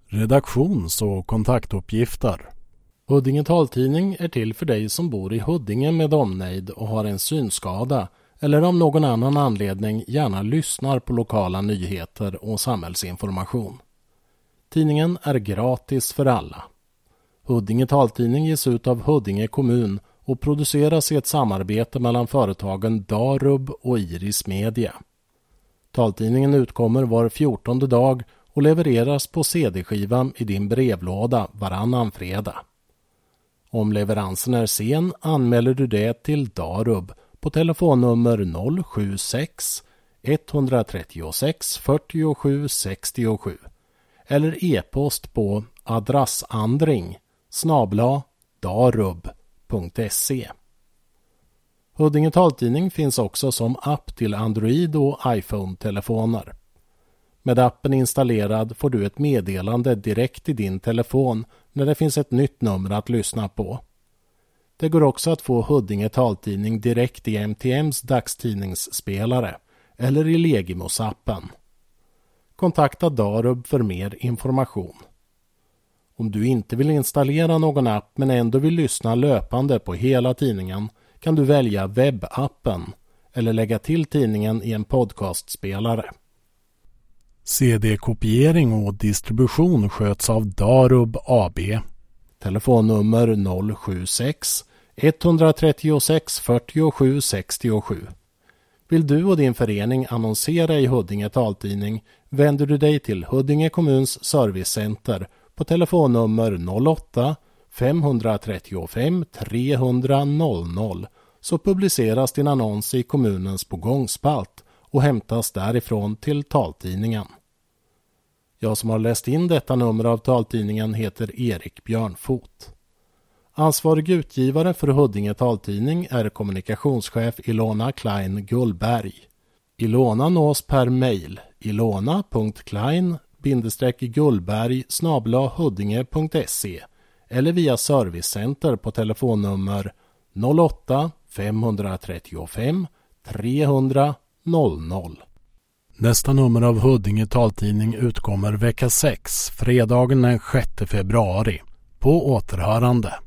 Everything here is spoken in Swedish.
Redaktions- och kontaktuppgifter. Huddinge taltidning är till för dig som bor i Huddinge med omnejd och har en synskada eller av någon annan anledning gärna lyssnar på lokala nyheter och samhällsinformation. Tidningen är gratis för alla. Huddinge taltidning ges ut av Huddinge kommun och produceras i ett samarbete mellan företagen Darub och Iris Media. Taltidningen utkommer var 14:e dag och levereras på CD-skivan i din brevlåda varannan fredag. Om leveransen är sen anmäler du det till Darub på telefonnummer 076 136 47 67 eller e-post på adressandring@darub.se. Huddinge taltidning finns också som app till Android och iPhone-telefoner. Med appen installerad får du ett meddelande direkt i din telefon när det finns ett nytt nummer att lyssna på. Det går också att få Huddinge taltidning direkt i MTMs dagstidningsspelare eller i Legimos-appen. Kontakta Darub för mer information. Om du inte vill installera någon app men ändå vill lyssna löpande på hela tidningen kan du välja webbappen eller lägga till tidningen i en podcastspelare. CD-kopiering och distribution sköts av Darub AB. Telefonnummer 076 136 47 67. Vill du och din förening annonsera i Huddinge taltidning vänder du dig till Huddinge kommuns servicecenter på telefonnummer 08 535 300 00 så publiceras din annons i kommunens pågångspalt och hämtas därifrån till taltidningen. Jag som har läst in detta nummer av taltidningen heter Erik Björnfot. Ansvarig utgivare för Huddinge taltidning är kommunikationschef Ilona Klein Gullberg. Ilona nås per mejl ilona.klein-gullberg@huddinge.se eller via servicecenter på telefonnummer 08 535 300 00. Nästa nummer av Huddinge taltidning utkommer vecka 6, fredagen den 6 februari. På återhörande.